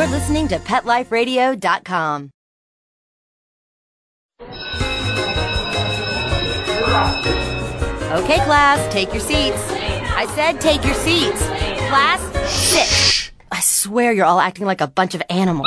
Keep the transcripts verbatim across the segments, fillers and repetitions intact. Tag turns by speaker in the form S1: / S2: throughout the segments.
S1: You're listening to pet life radio dot com. Okay, class, take your seats. I said take your seats. Class, sit. Shh. I swear you're all acting like a bunch of animals.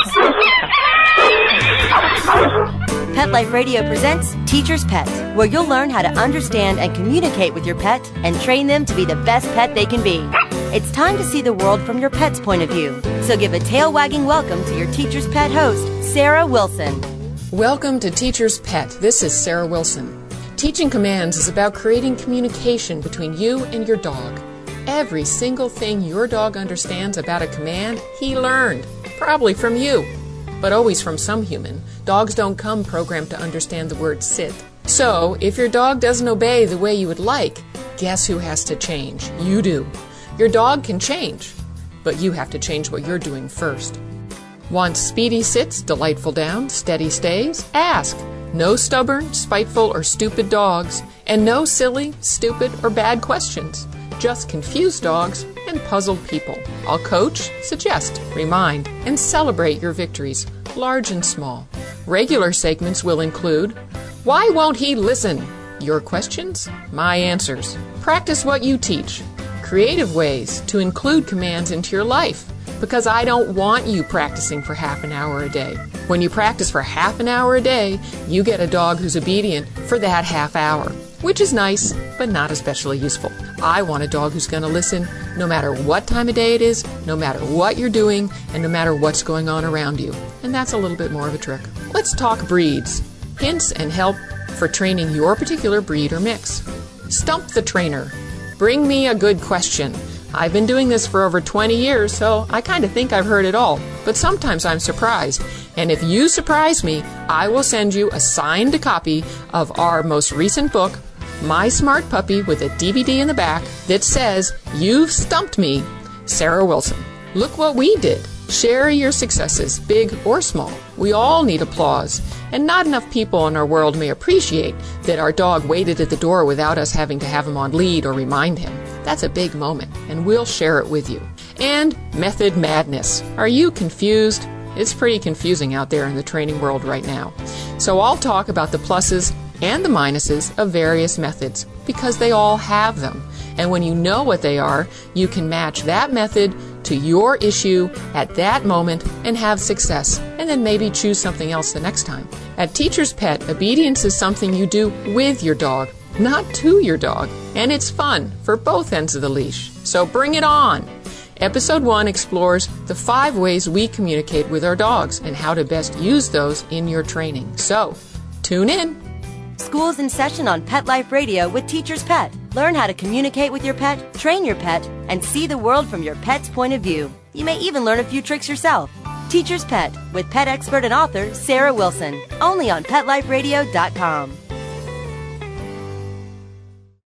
S1: Pet Life Radio presents Teacher's Pet, where you'll learn how to understand and communicate with your pet and train them to be the best pet they can be. It's time to see the world from your pet's point of view. So give a tail-wagging welcome to your Teacher's Pet host, Sarah Wilson.
S2: Welcome to Teacher's Pet. This is Sarah Wilson. Teaching commands is about creating communication between you and your dog. Every single thing your dog understands about a command, he learned, probably from you, but always from some human. Dogs don't come programmed to understand the word sit. So, if your dog doesn't obey the way you would like, guess who has to change? You do. Your dog can change, but you have to change what you're doing first. Want speedy sits, delightful downs, steady stays? Ask. No stubborn, spiteful, or stupid dogs, and no silly, stupid, or bad questions. Just confused dogs and puzzled people. I'll coach, suggest, remind, and celebrate your victories, large and small. Regular segments will include, why won't he listen? Your questions, my answers. Practice what you teach. Creative ways to include commands into your life, because I don't want you practicing for half an hour a day. When you practice for half an hour a day, you get a dog who's obedient for that half hour, which is nice, but not especially useful. I want a dog who's going to listen no matter what time of day it is, no matter what you're doing, and no matter what's going on around you. And that's a little bit more of a trick. Let's talk breeds. Hints and help for training your particular breed or mix. Stump the trainer. Bring me a good question. I've been doing this for over twenty years, so I kind of think I've heard it all. But sometimes I'm surprised. And if you surprise me, I will send you a signed copy of our most recent book, My Smart Puppy, with a D V D in the back that says, You've Stumped Me, Sarah Wilson. Look what we did. Share your successes, big or small. We all need applause, and not enough people in our world may appreciate that our dog waited at the door without us having to have him on lead or remind him. That's a big moment, and we'll share it with you. And method madness. Are you confused? It's pretty confusing out there in the training world right now. So I'll talk about the pluses and the minuses of various methods, because they all have them. And when you know what they are, you can match that method to your issue at that moment and have success, and then maybe choose something else the next time. At Teacher's Pet, obedience is something you do with your dog, not to your dog, and it's fun for both ends of the leash. So bring it on! Episode one explores the five ways we communicate with our dogs and how to best use those in your training. So, tune in!
S1: School's in session on Pet Life Radio with Teacher's Pet. Learn how to communicate with your pet, train your pet, and see the world from your pet's point of view. You may even learn a few tricks yourself. Teacher's Pet with pet expert and author Sarah Wilson. Only on pet life radio dot com.